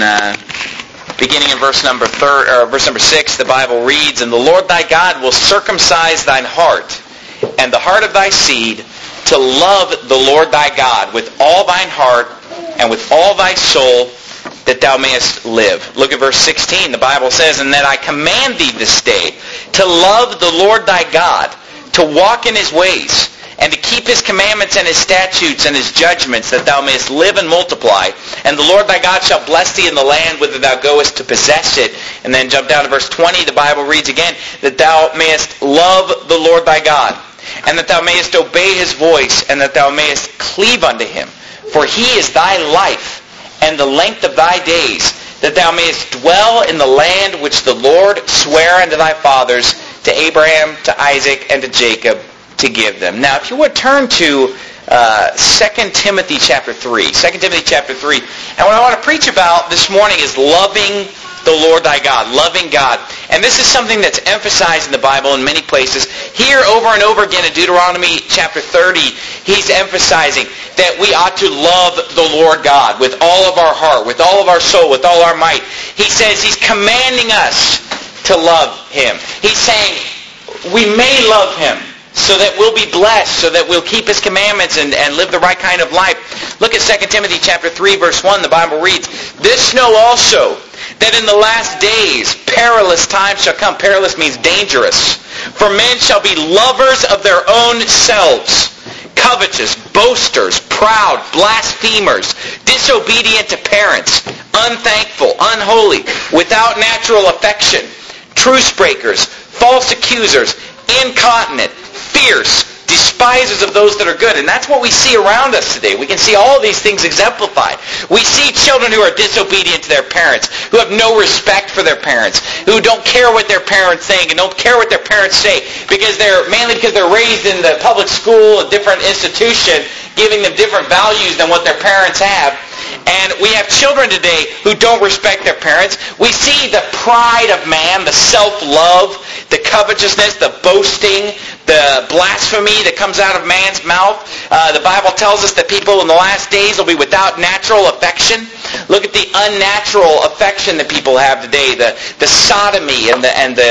beginning in verse number 6, the Bible reads, "And the Lord thy God will circumcise thine heart, and the heart of thy seed, to love the Lord thy God with all thine heart and with all thy soul, that thou mayest live." Look at verse 16. The Bible says, "And that I command thee this day to love the Lord thy God, to walk in his ways, and to keep his commandments and his statutes and his judgments, that thou mayest live and multiply. And the Lord thy God shall bless thee in the land whither thou goest to possess it." And then jump down to verse 20. The Bible reads again, "That thou mayest love the Lord thy God, and that thou mayest obey his voice, and that thou mayest cleave unto him. For he is thy life and the length of thy days, that thou mayest dwell in the land which the Lord sware unto thy fathers, to Abraham, to Isaac, and to Jacob, to give them." Now, if you would turn to 2 Timothy chapter 3. 2 Timothy chapter 3. And what I want to preach about this morning is loving the Lord thy God, loving God. And this is something that's emphasized in the Bible in many places. Here, over and over again in Deuteronomy chapter 30, he's emphasizing that we ought to love the Lord God with all of our heart, with all of our soul, with all our might. He says he's commanding us to love him. He's saying we may love him so that we'll be blessed, so that we'll keep his commandments and live the right kind of life. Look at 2 Timothy chapter 3, verse 1. The Bible reads, "This know also, that in the last days perilous times shall come." Perilous means dangerous. "For men shall be lovers of their own selves, covetous, boasters, proud, blasphemers, disobedient to parents, unthankful, unholy, without natural affection, truce breakers, false accusers, incontinent, fierce, despisers of those that are good." And that's what we see around us today. We can see all these things exemplified. We see children who are disobedient to their parents, who have no respect for their parents, who don't care what their parents think and don't care what their parents say, mainly because they're raised in the public school, a different institution, giving them different values than what their parents have. And we have children today who don't respect their parents. We see the pride of man, the self-love, the covetousness, the boasting, the blasphemy that comes out of man's mouth. The Bible tells us that people in the last days will be without natural affection. Look at the unnatural affection that people have today, the sodomy and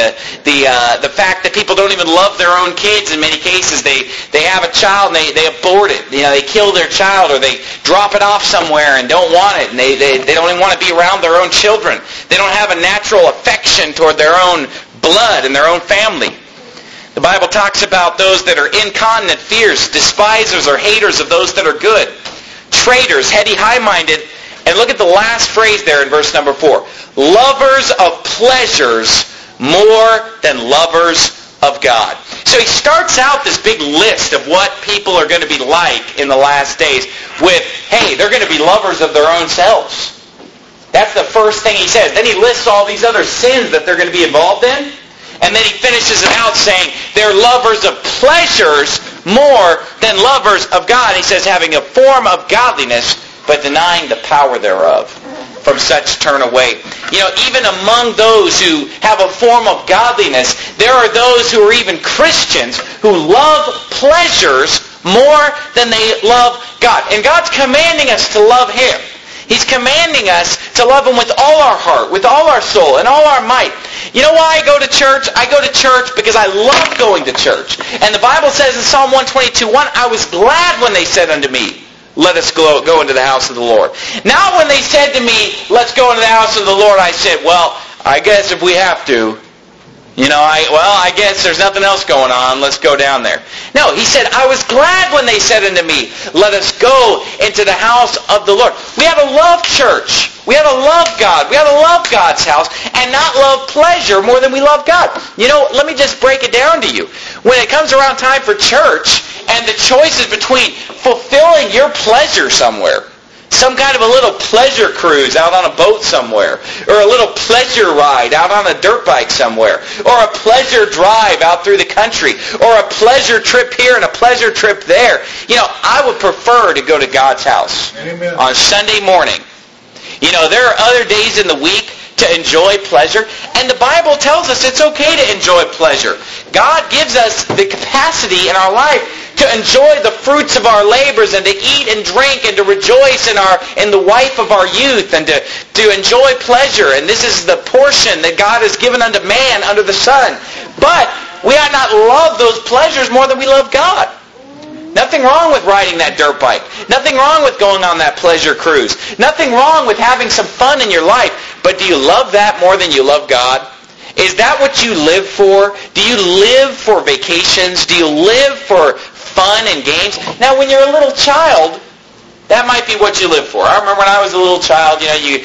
the fact that people don't even love their own kids. In many cases, they have a child and they abort it. They kill their child, or they drop it off somewhere and don't want it, and they don't even want to be around their own children. They don't have a natural affection toward their own blood and their own family. The Bible talks about those that are incontinent, fierce, despisers or haters of those that are good, traitors, heady, high-minded. And look at the last phrase there in verse number 4. "Lovers of pleasures more than lovers of God." So he starts out this big list of what people are going to be like in the last days with, hey, they're going to be lovers of their own selves. That's the first thing he says. Then he lists all these other sins that they're going to be involved in. And then he finishes it out saying they're lovers of pleasures more than lovers of God. He says, having a form of godliness, but denying the power thereof. From such turn away. Even among those who have a form of godliness, there are those who are even Christians who love pleasures more than they love God. And God's commanding us to love him. He's commanding us to love him with all our heart, with all our soul, and all our might. You know why I go to church? I go to church because I love going to church. And the Bible says in Psalm 122:1, "I was glad when they said unto me, let us go into the house of the Lord." Now when they said to me, let's go into the house of the Lord, I said, well, I guess if we have to, I guess there's nothing else going on. Let's go down there. No, he said, I was glad when they said unto me, let us go into the house of the Lord. We have to love church. We have to love God. We have to love God's house and not love pleasure more than we love God. Let me just break it down to you. When it comes around time for church and the choice is between fulfilling your pleasure somewhere, some kind of a little pleasure cruise out on a boat somewhere, or a little pleasure ride out on a dirt bike somewhere, or a pleasure drive out through the country, or a pleasure trip here and a pleasure trip there. I would prefer to go to God's house. Amen. On Sunday morning. There are other days in the week to enjoy pleasure, and the Bible tells us it's okay to enjoy pleasure. God gives us the capacity in our life to enjoy the fruits of our labors and to eat and drink and to rejoice in the wife of our youth and to enjoy pleasure. And this is the portion that God has given unto man under the sun. But we ought not love those pleasures more than we love God. Nothing wrong with riding that dirt bike. Nothing wrong with going on that pleasure cruise. Nothing wrong with having some fun in your life. But do you love that more than you love God? Is that what you live for? Do you live for vacations? Do you live for fun and games? Now, when you're a little child, that might be what you live for. I remember when I was a little child, you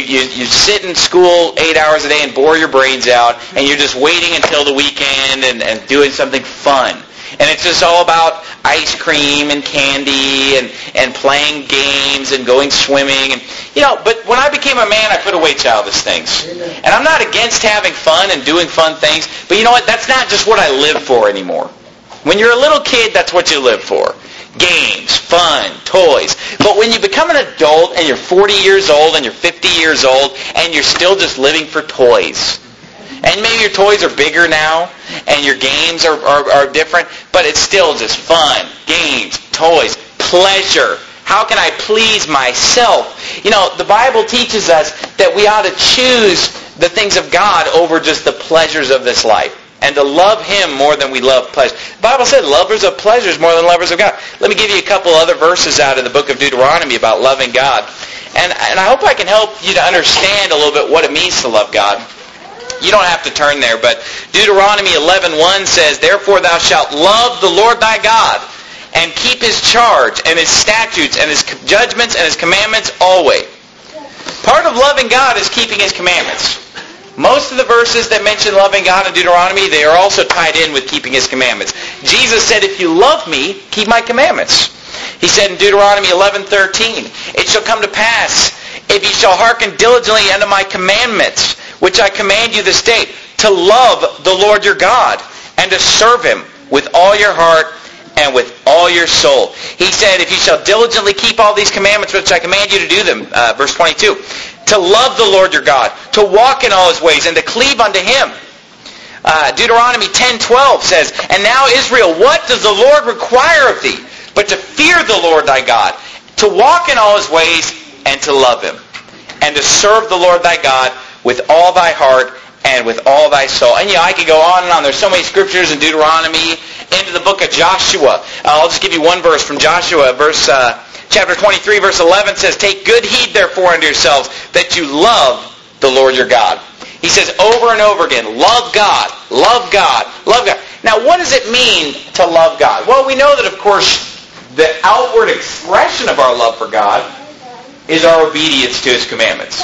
sit in school 8 hours a day and bore your brains out, and you're just waiting until the weekend and doing something fun. And it's just all about ice cream and candy and playing games and going swimming. And but when I became a man, I put away childish things. And I'm not against having fun and doing fun things. But you know what? That's not just what I live for anymore. When you're a little kid, that's what you live for. Games, fun, toys. But when you become an adult and you're 40 years old and you're 50 years old and you're still just living for toys. And maybe your toys are bigger now, and your games are different, but it's still just fun, games, toys, pleasure. How can I please myself? The Bible teaches us that we ought to choose the things of God over just the pleasures of this life, and to love Him more than we love pleasure. The Bible said lovers of pleasures more than lovers of God. Let me give you a couple other verses out of the book of Deuteronomy about loving God. And I hope I can help you to understand a little bit what it means to love God. You don't have to turn there, but Deuteronomy 11:1 says, "Therefore thou shalt love the Lord thy God, and keep His charge, and His statutes, and His judgments, and His commandments always." Part of loving God is keeping His commandments. Most of the verses that mention loving God in Deuteronomy, they are also tied in with keeping His commandments. Jesus said, "If you love me, keep my commandments." He said in Deuteronomy 11:13, "It shall come to pass, if ye shall hearken diligently unto my commandments, which I command you this day, to love the Lord your God, and to serve Him with all your heart and with all your soul." He said, if you shall diligently keep all these commandments, which I command you to do them, verse 22, to love the Lord your God, to walk in all His ways, and to cleave unto Him. Deuteronomy 10:12 says, "And now Israel, what does the Lord require of thee, but to fear the Lord thy God, to walk in all His ways, and to love Him, and to serve the Lord thy God with all thy heart and with all thy soul." And I could go on and on. There's so many scriptures in Deuteronomy, into the book of Joshua. I'll just give you one verse from Joshua. Chapter 23, verse 11 says, "Take good heed therefore unto yourselves, that you love the Lord your God." He says over and over again, love God, love God, love God. Now, what does it mean to love God? Well, we know that, of course, the outward expression of our love for God is our obedience to His commandments.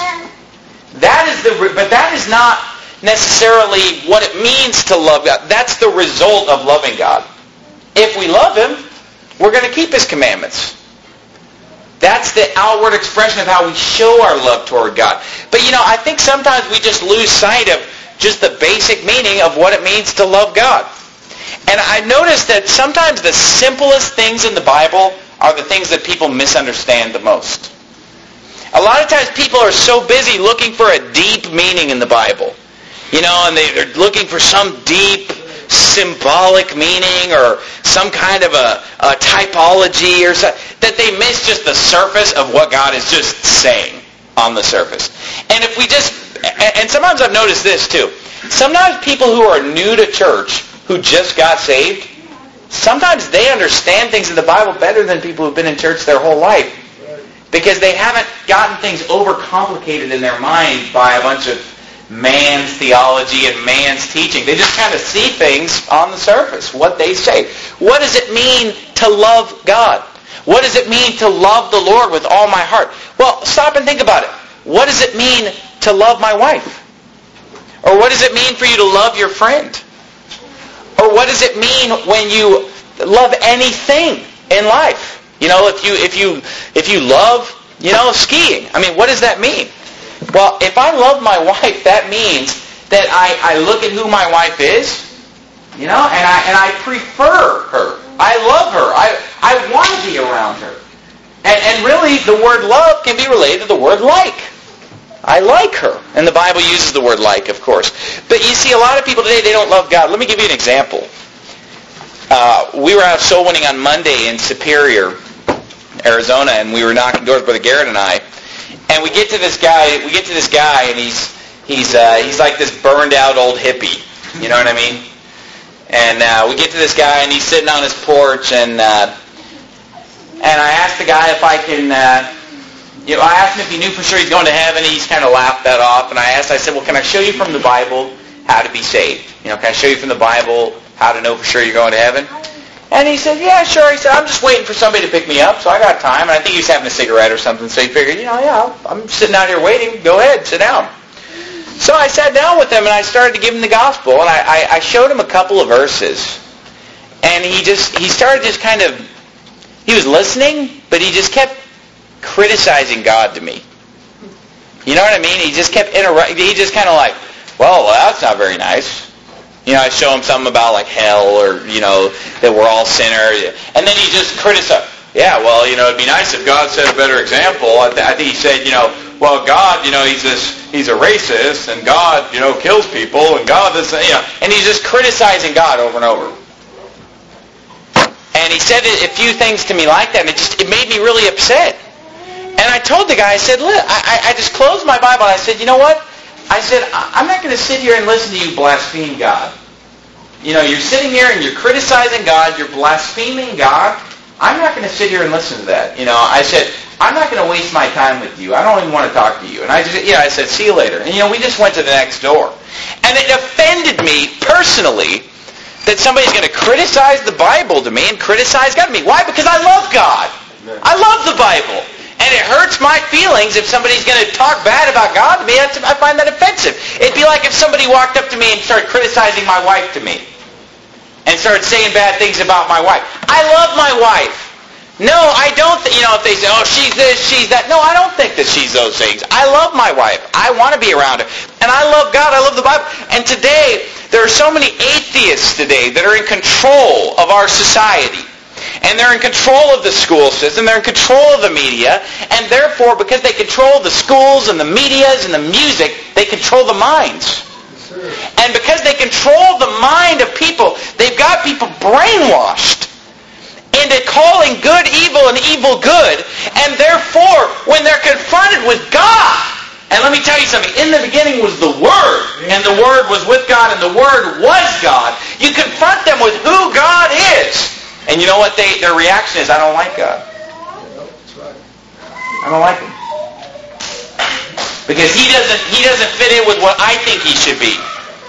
But that is not necessarily what it means to love God. That's the result of loving God. If we love Him, we're going to keep His commandments. That's the outward expression of how we show our love toward God. But I think sometimes we just lose sight of just the basic meaning of what it means to love God. And I noticed that sometimes the simplest things in the Bible are the things that people misunderstand the most. A lot of times people are so busy looking for a deep meaning in the Bible. And they're looking for some deep symbolic meaning or some kind of a typology or something, that they miss just the surface of what God is just saying on the surface. And and sometimes I've noticed this too. Sometimes people who are new to church, who just got saved, sometimes they understand things in the Bible better than people who've been in church their whole life. Because they haven't gotten things overcomplicated in their mind by a bunch of man's theology and man's teaching. They just kind of see things on the surface, what they say. What does it mean to love God? What does it mean to love the Lord with all my heart? Well, stop and think about it. What does it mean to love my wife? Or what does it mean for you to love your friend? Or what does it mean when you love anything in life? If you love, skiing. I mean, what does that mean? Well, if I love my wife, that means that I look at who my wife is, and I prefer her. I love her. I want to be around her. And really, the word love can be related to the word like. I like her. And the Bible uses the word like, of course. But you see, a lot of people today, they don't love God. Let me give you an example. we were out soul winning on Monday in Superior, Arizona, and we were knocking doors, Brother Garrett and I. And we get to this guy, and he's like this burned out old hippie. You know what I mean? And we get to this guy, and he's sitting on his porch, and I asked the guy if I can, I asked him if he knew for sure he's going to heaven. He's kind of laughed that off, and I said, well, can I show you from the Bible how to be saved? Can I show you from the Bible how to know for sure you're going to heaven? And he said, yeah, sure. He said, I'm just waiting for somebody to pick me up, so I got time. And I think he was having a cigarette or something, so he figured, I'm sitting out here waiting. Go ahead, sit down. So I sat down with him, and I started to give him the gospel, and I showed him a couple of verses. And he started just kind of, he was listening, but he just kept criticizing God to me. You know what I mean? He just kept interrupting. He just kind of like, well, that's not very nice. I show him something about like hell or, that we're all sinners. And then he just criticized. Yeah, well, it'd be nice if God set a better example. I think he said, well, God, he's a racist, and God, kills people, and God this, and he's just criticizing God over and over. And he said a few things to me like that, and it made me really upset. And I told the guy, I said, look, I just closed my Bible, and I said, you know what? I said, I'm not going to sit here and listen to you blaspheme God. You're sitting here and you're criticizing God, you're blaspheming God. I'm not going to sit here and listen to that. I said, I'm not going to waste my time with you. I don't even want to talk to you. And I said, see you later. And we just went to the next door. And it offended me personally that somebody's going to criticize the Bible to me and criticize God to me. Why? Because I love God. I love the Bible. And it hurts my feelings if somebody's going to talk bad about God to me. I find that offensive. It'd be like if somebody walked up to me and started criticizing my wife to me and started saying bad things about my wife. I love my wife. No, I don't. If they say, oh, she's this, she's that. No, I don't think that she's those things. I love my wife. I want to be around her. And I love God. I love the Bible. And today, there are so many atheists today that are in control of our society. And they're in control of the school system. They're in control of the media. And therefore, because they control the schools and the medias and the music, they control the minds. And because they control the mind of people, they've got people brainwashed into calling good evil and evil good. And therefore, when they're confronted with God, and let me tell you something, in the beginning was the Word, and the Word was with God, and the Word was God. You confront them with who God is. And you know what their reaction is? I don't like God. I don't like Him. Because He doesn't fit in with what I think He should be.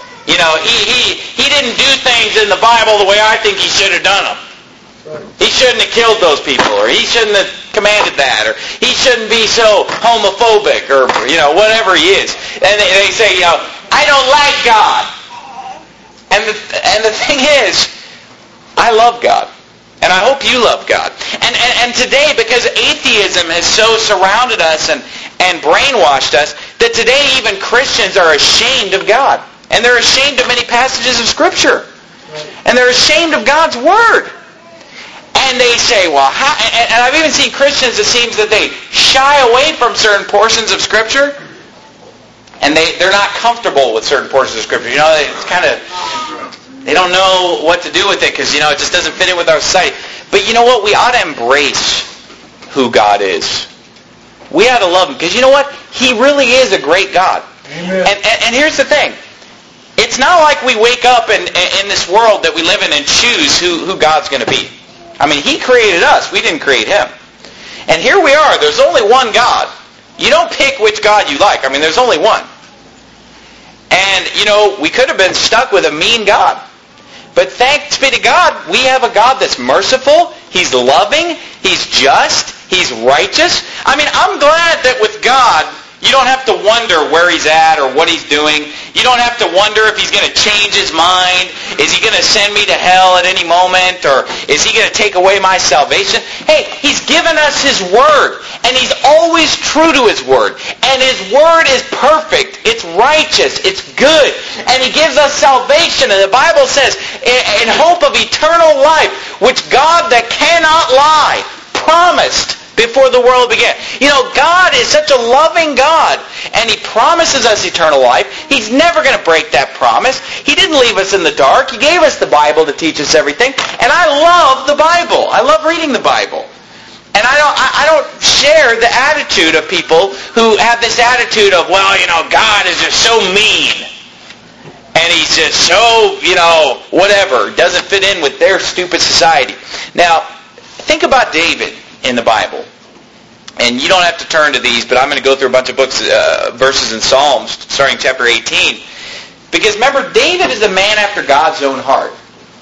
He didn't do things in the Bible the way I think He should have done them. He shouldn't have killed those people, or He shouldn't have commanded that, or He shouldn't be so homophobic, or whatever He is. And they say, I don't like God. And the thing is, I love God. And I hope you love God. And today, because atheism has so surrounded us and brainwashed us, that today even Christians are ashamed of God. And they're ashamed of many passages of Scripture. And they're ashamed of God's Word. And they say, well, how? And I've even seen Christians, it seems that they shy away from certain portions of Scripture. And they're not comfortable with certain portions of Scripture. It's kind of... They don't know what to do with it because, it just doesn't fit in with our society. But you know what? We ought to embrace who God is. We ought to love Him because you know what? He really is a great God. Amen. And here's the thing. It's not like we wake up in this world that we live in and choose who God's going to be. I mean, He created us. We didn't create Him. And here we are. There's only one God. You don't pick which God you like. I mean, there's only one. And, we could have been stuck with a mean God. But thanks be to God, we have a God that's merciful, He's loving, He's just, He's righteous. I mean, I'm glad that with God, you don't have to wonder where He's at or what He's doing. You don't have to wonder if He's going to change His mind. Is He going to send me to hell at any moment? Or is He going to take away my salvation? Hey, He's given us His Word. And He's always true to His Word. And His Word is perfect. It's righteous. It's good. And He gives us salvation. And the Bible says, in hope of eternal life, which God that cannot lie promised before the world began. God is such a loving God, and He promises us eternal life. He's never going to break that promise. He didn't leave us in the dark. He gave us the Bible to teach us everything, and I love the Bible. I love reading the Bible. And I don't share the attitude of people who have this attitude of, God is just so mean. And He's just so, whatever. Doesn't fit in with their stupid society. Now, think about David in the Bible. And you don't have to turn to these, but I'm going to go through a bunch of books, verses in Psalms, starting chapter 18. Because remember, David is a man after God's own heart.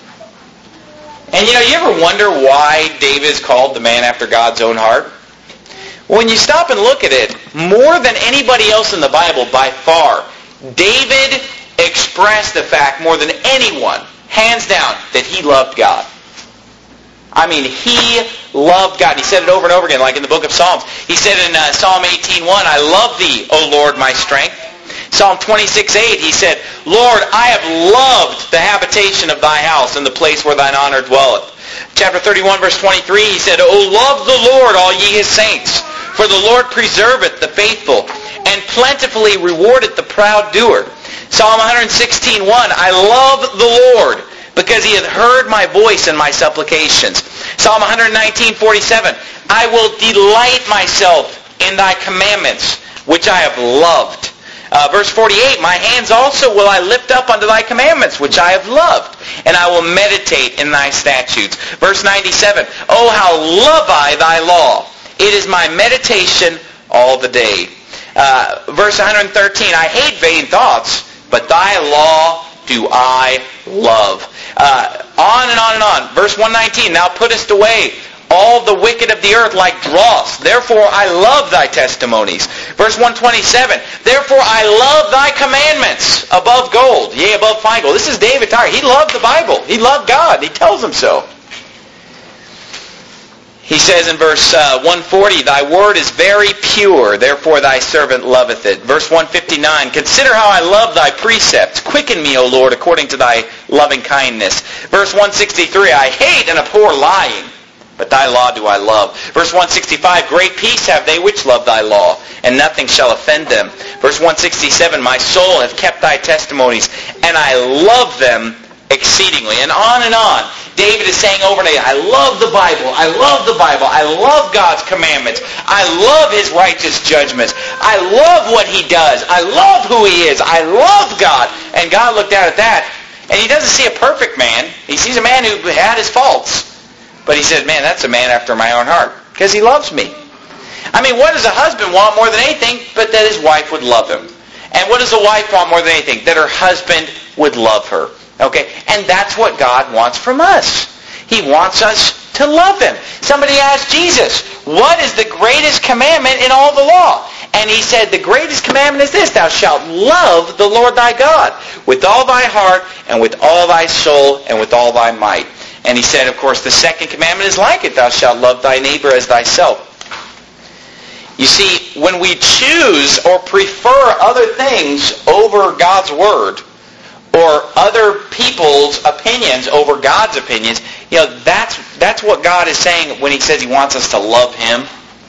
And you ever wonder why David is called the man after God's own heart? When you stop and look at it, more than anybody else in the Bible, by far, David expressed the fact more than anyone, hands down, that he loved God. I mean, he loved God. He said it over and over again, like in the book of Psalms. He said in Psalm 18:1, I love thee, O Lord, my strength. Psalm 26:8, he said, Lord, I have loved the habitation of thy house and the place where thine honor dwelleth. Chapter 31, verse 23, he said, O love the Lord, all ye his saints, for the Lord preserveth the faithful, and plentifully rewardeth the proud doer. Psalm 116:1, I love the Lord, because he hath heard my voice and my supplications. Psalm 119:47, I will delight myself in thy commandments, which I have loved. Verse 48, my hands also will I lift up unto thy commandments, which I have loved, and I will meditate in thy statutes. Verse 97, oh, how love I thy law. It is my meditation all the day. Verse 113, I hate vain thoughts, but thy law do I love. On and on and on. Verse 119, thou puttest away all the wicked of the earth like dross. Therefore I love thy testimonies. Verse 127, therefore I love thy commandments above gold, yea, above fine gold. This is David talking. He loved the Bible. He loved God. He tells him so. He says in verse 140, thy word is very pure, therefore thy servant loveth it. Verse 159, consider how I love thy precepts. Quicken me, O Lord, according to thy loving kindness. Verse 163, I hate and abhor lying, but thy law do I love. Verse 165, great peace have they which love thy law, and nothing shall offend them. Verse 167, my soul hath kept thy testimonies, and I love them exceedingly. And on. David is saying over and over, I love the Bible. I love the Bible. I love God's commandments. I love his righteous judgments. I love what he does. I love who he is. I love God. And God looked out at that, and he doesn't see a perfect man. He sees a man who had his faults. But he said, man, that's a man after my own heart, because he loves me. I mean, what does a husband want more than anything but that his wife would love him? And what does a wife want more than anything? That her husband would love her. Okay? And that's what God wants from us. He wants us to love him. Somebody asked Jesus, what is the greatest commandment in all the law? And he said, the greatest commandment is this, thou shalt love the Lord thy God with all thy heart and with all thy soul and with all thy might. And he said, of course, the second commandment is like it. Thou shalt love thy neighbor as thyself. You see, when we choose or prefer other things over God's word, or other people's opinions over God's opinions, that's what God is saying when he says he wants us to love him.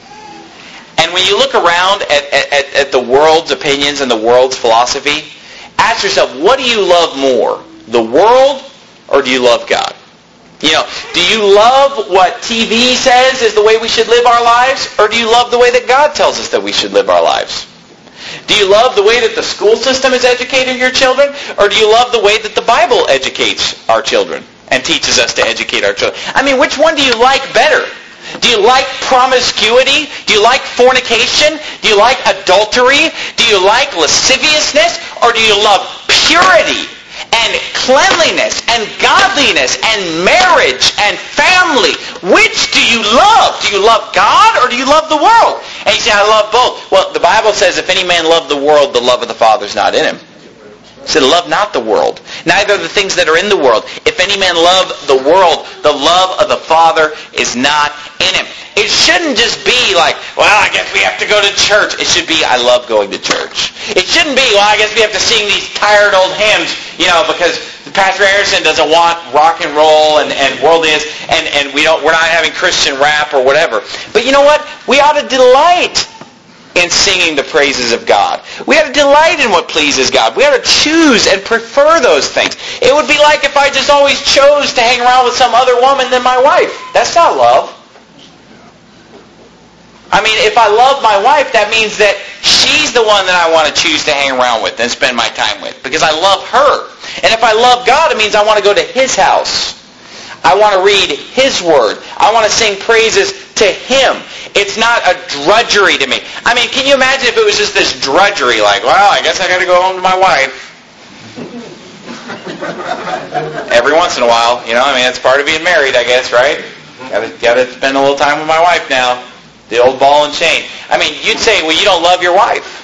And when you look around at the world's opinions and the world's philosophy, ask yourself, what do you love more? The world, or do you love God? Do you love what TV says is the way we should live our lives? Or do you love the way that God tells us that we should live our lives? Do you love the way that the school system is educating your children? Or do you love the way that the Bible educates our children and teaches us to educate our children? I mean, which one do you like better? Do you like promiscuity? Do you like fornication? Do you like adultery? Do you like lasciviousness? Or do you love purity and cleanliness and godliness and marriage and family? Which do you love? Do you love God or do you love the world? And you say, I love both. Well, the Bible says, if any man love the world, the love of the Father is not in him. It said, love not the world, neither the things that are in the world. If any man love the world, the love of the Father is not in him. It shouldn't just be like, well, I guess we have to go to church. It should be, I love going to church. It shouldn't be, well, I guess we have to sing these tired old hymns, because Pastor Harrison doesn't want rock and roll and worldliness, and we're not having Christian rap or whatever. But you know what? We ought to delight in singing the praises of God. We ought to delight in what pleases God. We ought to choose and prefer those things. It would be like if I just always chose to hang around with some other woman than my wife. That's not love. I mean, if I love my wife, that means that she's the one that I want to choose to hang around with and spend my time with, because I love her. And if I love God, it means I want to go to His house. I want to read His Word. I want to sing praises to Him. It's not a drudgery to me. I mean, can you imagine if it was just this drudgery, like, well, I guess I got to go home to my wife. Every once in a while, that's part of being married, I guess, right? Got to spend a little time with my wife now. The old ball and chain. I mean, you'd say, well, you don't love your wife.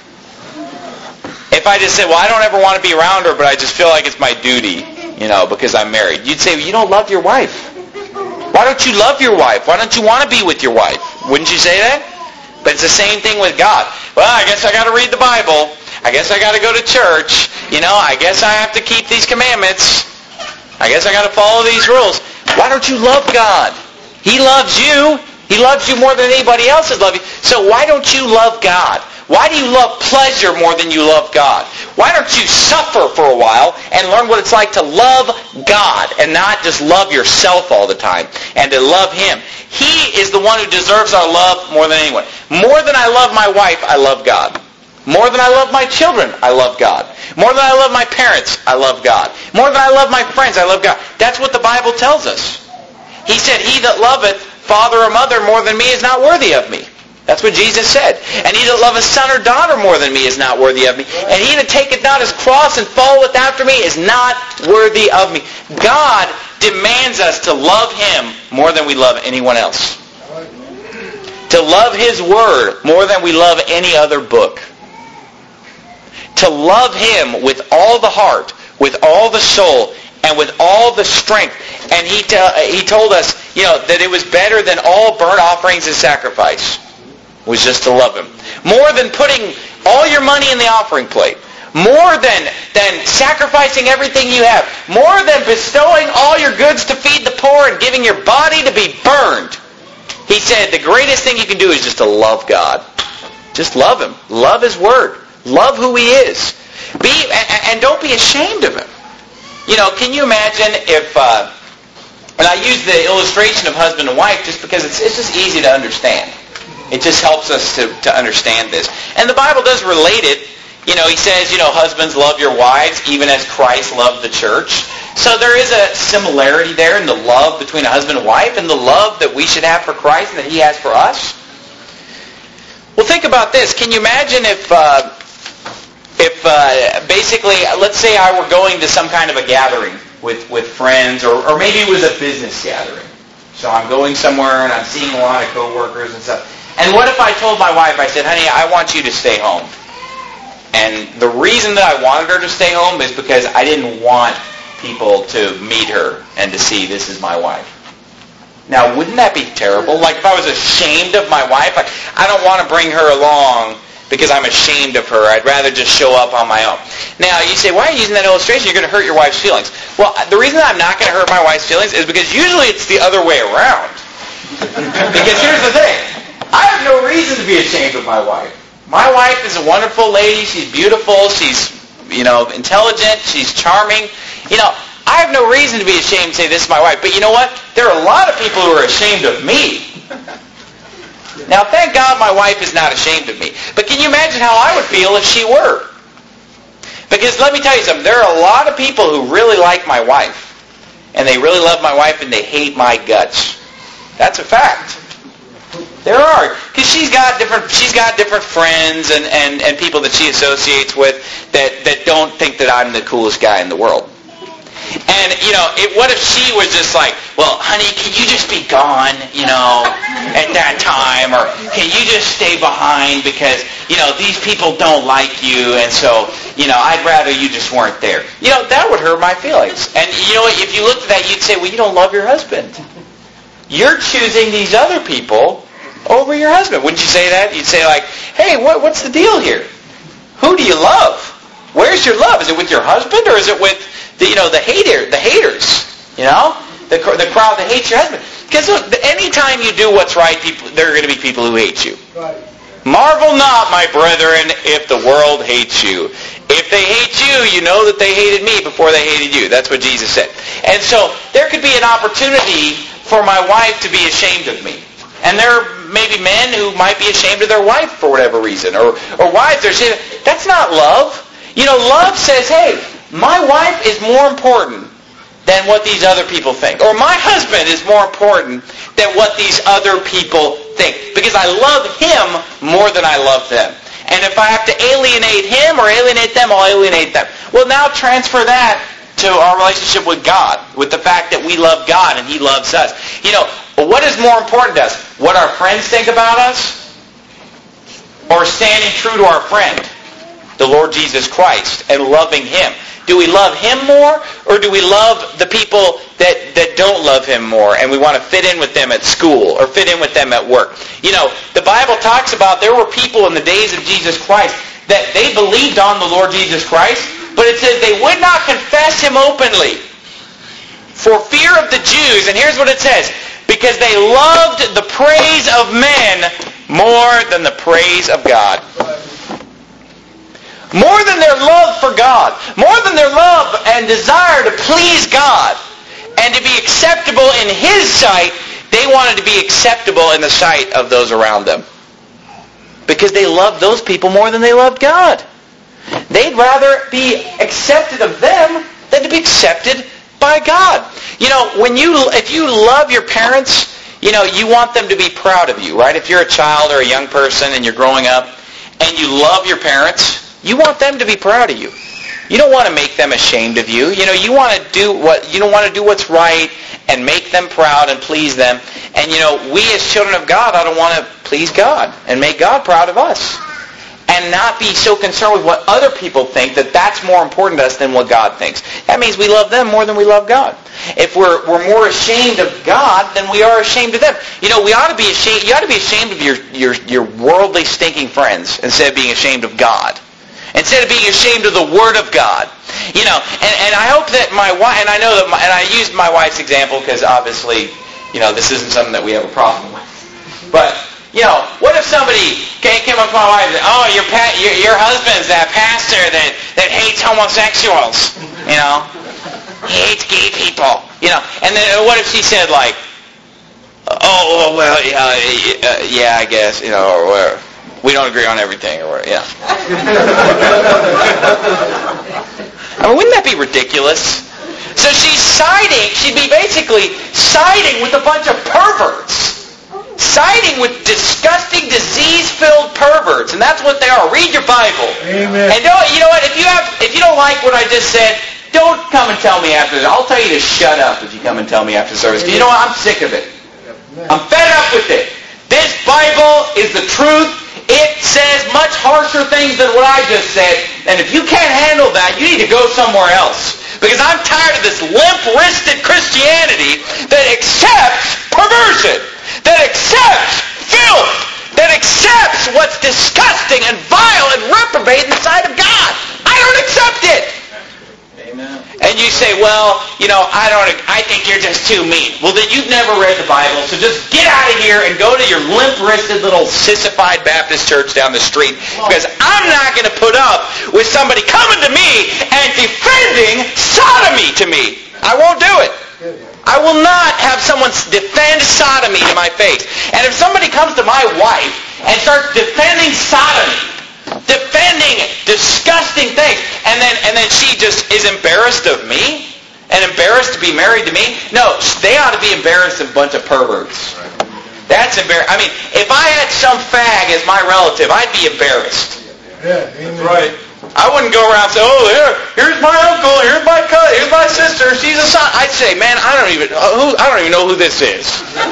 If I just said, well, I don't ever want to be around her, but I just feel like it's my duty, because I'm married. You'd say, well, you don't love your wife. Why don't you love your wife? Why don't you want to be with your wife? Wouldn't you say that? But it's the same thing with God. Well, I guess I got to read the Bible. I guess I got to go to church. I guess I have to keep these commandments. I guess I got to follow these rules. Why don't you love God? He loves you. He loves you more than anybody else has loved you. So why don't you love God? Why do you love pleasure more than you love God? Why don't you suffer for a while and learn what it's like to love God and not just love yourself all the time, and to love Him? He is the one who deserves our love more than anyone. More than I love my wife, I love God. More than I love my children, I love God. More than I love my parents, I love God. More than I love my friends, I love God. That's what the Bible tells us. He said, he that loveth father or mother more than me is not worthy of me. That's what Jesus said. And he that loveth son or daughter more than me is not worthy of me. And he that taketh not his cross and followeth after me is not worthy of me. God demands us to love Him more than we love anyone else. To love His Word more than we love any other book. To love Him with all the heart, with all the soul, and with all the strength. And he told us, that it was better than all burnt offerings and sacrifice, was just to love Him. More than putting all your money in the offering plate. More than sacrificing everything you have. More than bestowing all your goods to feed the poor and giving your body to be burned. He said the greatest thing you can do is just to love God. Just love Him. Love His Word. Love who He is. And don't be ashamed of Him. Can you imagine if, and I use the illustration of husband and wife just because it's just easy to understand. It just helps us to understand this. And the Bible does relate it. He says, husbands, love your wives even as Christ loved the church. So there is a similarity there in the love between a husband and wife and the love that we should have for Christ and that He has for us. Well, think about this. Can you imagine if basically, let's say I were going to some kind of a gathering with friends, or maybe it was a business gathering. So I'm going somewhere and I'm seeing a lot of coworkers and stuff. And what if I told my wife, I said, honey, I want you to stay home. And the reason that I wanted her to stay home is because I didn't want people to meet her and to see this is my wife. Now, wouldn't that be terrible? Like if I was ashamed of my wife, I don't want to bring her along because I'm ashamed of her. I'd rather just show up on my own. Now, you say, why are you using that illustration? You're going to hurt your wife's feelings. Well, the reason that I'm not going to hurt my wife's feelings is because usually it's the other way around. Because here's the thing. I have no reason to be ashamed of my wife. My wife is a wonderful lady. She's beautiful. She's, intelligent. She's charming. I have no reason to be ashamed to say this is my wife. But you know what? There are a lot of people who are ashamed of me. Now, thank God my wife is not ashamed of me. But can you imagine how I would feel if she were? Because let me tell you something. There are a lot of people who really like my wife. And they really love my wife and they hate my guts. That's a fact. There are. Because she's got different friends and people that she associates with that don't think that I'm the coolest guy in the world. And, what if she was just like, well, honey, can you just be gone, at that time? Or can you just stay behind because, these people don't like you and so, I'd rather you just weren't there. That would hurt my feelings. And, if you looked at that, you'd say, well, you don't love your husband. You're choosing these other people over your husband. Wouldn't you say that? You'd say like, hey, what's the deal here? Who do you love? Where's where's your love? Is it with your husband, or is it with the haters? The crowd that hates your husband. Because anytime you do what's right, there are going to be people who hate you. Right. Marvel not, my brethren, if the world hates you. If they hate you, you know that they hated me before they hated you. That's what Jesus said. And so there could be an opportunity for my wife to be ashamed of me. And there are maybe men who might be ashamed of their wife for whatever reason. Or wives are ashamed. That's not love. Love says, hey, my wife is more important than what these other people think. Or my husband is more important than what these other people think. Because I love him more than I love them. And if I have to alienate him or alienate them, I'll alienate them. Well, now transfer that to our relationship with God, with the fact that we love God and he loves us. What is more important to us? What our friends think about us? Or standing true to our friend, the Lord Jesus Christ, and loving him? Do we love him more, or do we love the people that don't love him more, and we want to fit in with them at school or fit in with them at work? The Bible talks about there were people in the days of Jesus Christ that they believed on the Lord Jesus Christ, but it says they would not confess him openly for fear of the Jews. And here's what it says: because they loved the praise of men more than the praise of God. More than their love for God, more than their love and desire to please God and to be acceptable in his sight, they wanted to be acceptable in the sight of those around them. Because they loved those people more than they loved God. They'd rather be accepted of them than to be accepted by God. If you love your parents, you want them to be proud of you, right? If you're a child or a young person and you're growing up and you love your parents, you want them to be proud of you. You don't want to make them ashamed of you. You don't want to do what's right and make them proud and please them. And we as children of God ought to want to please God and make God proud of us. And not be so concerned with what other people think that that's more important to us than what God thinks. That means we love them more than we love God. If we're more ashamed of God than we are ashamed of them. We ought to be ashamed. You ought to be ashamed of your worldly stinking friends instead of being ashamed of God. Instead of being ashamed of the Word of God. And I hope that my wife, and I know that, and I used my wife's example because obviously, this isn't something that we have a problem with. But, what if somebody came up to my wife and said, oh, your husband's that pastor that hates homosexuals, He hates gay people, And then what if she said like, oh, well, yeah, I guess, or whatever. We don't agree on everything, or wouldn't that be ridiculous? So she'd be basically siding with a bunch of perverts. Siding with disgusting, disease-filled perverts. And that's what they are. Read your Bible. Amen. And you know what? If you don't like what I just said, don't come and tell me after this. I'll tell you to shut up if you come and tell me after service. Because you know what? I'm sick of it. I'm fed up with it. This Bible is the truth. It says much harsher things than what I just said. And if you can't handle that, you need to go somewhere else. Because I'm tired of this limp-wristed Christianity that accepts perversion, that accepts filth, that accepts what's disgusting and vile and reprobate in the sight of God. I don't accept it. Amen. And you say, well, I think you're just too mean. Well, then you've never read the Bible, so just get out of here and go to your limp-wristed little sissified Baptist church down the street, because I'm not going to put up with somebody coming to me and defending sodomy to me. I won't do it. I will not have someone defend sodomy to my face. And if somebody comes to my wife and starts defending sodomy, defending disgusting things, and then she just is embarrassed of me and embarrassed to be married to me. No, they ought to be embarrassed of a bunch of perverts. That's embarrassing. I mean, if I had some fag as my relative, I'd be embarrassed. Yeah, that's right. I wouldn't go around and say, oh, here's my uncle, here's my cousin, here's my sister, she's a son. I'd say, man, I don't even know who this is.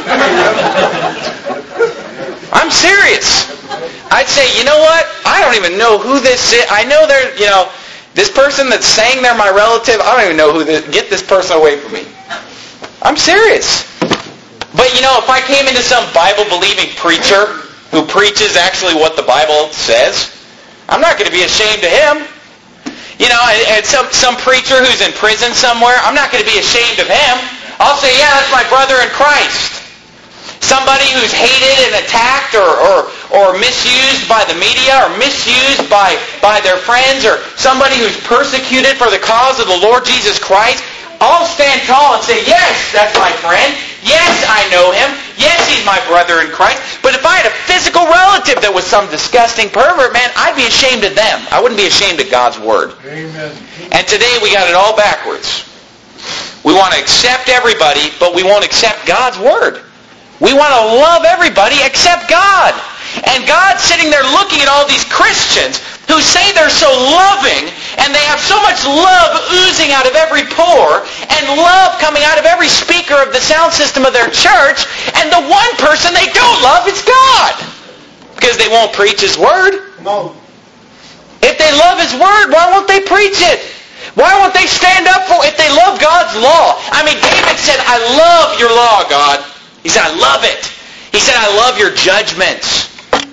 I'm serious. I'd say, you know what? I don't even know who this is. I know they're, this person that's saying they're my relative, I don't even know who this, get this person away from me. I'm serious. But, if I came into some Bible-believing preacher who preaches actually what the Bible says, I'm not going to be ashamed of him. You know, and some preacher who's in prison somewhere, I'm not going to be ashamed of him. I'll say, yeah, that's my brother in Christ. Somebody who's hated and attacked or misused by the media or misused by their friends, or somebody who's persecuted for the cause of the Lord Jesus Christ, I'll stand tall and say, yes, that's my friend. Yes, I know him. Yes, he's my brother in Christ. But if I had a physical relative that was some disgusting pervert, man, I'd be ashamed of them. I wouldn't be ashamed of God's Word. Amen. And today we got it all backwards. We want to accept everybody, but we won't accept God's Word. We want to love everybody except God. And God's sitting there looking at all these Christians who say they're so loving, and they have so much love oozing out of every pore, and love coming out of every speaker of the sound system of their church, and the one person they don't love is God. Because they won't preach His Word. No. If they love His Word, why won't they preach it? Why won't they stand up for it if they love God's law? I mean, David said, I love your law, God. He said, I love it. He said, I love your judgments.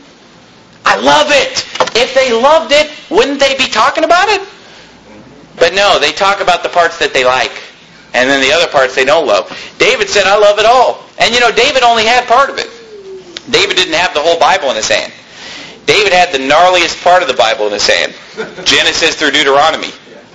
I love it. If they loved it, wouldn't they be talking about it? But no, they talk about the parts that they like. And then the other parts they don't love. David said, I love it all. And you know, David only had part of it. David didn't have the whole Bible in his hand. David had the gnarliest part of the Bible in his hand. Genesis through Deuteronomy.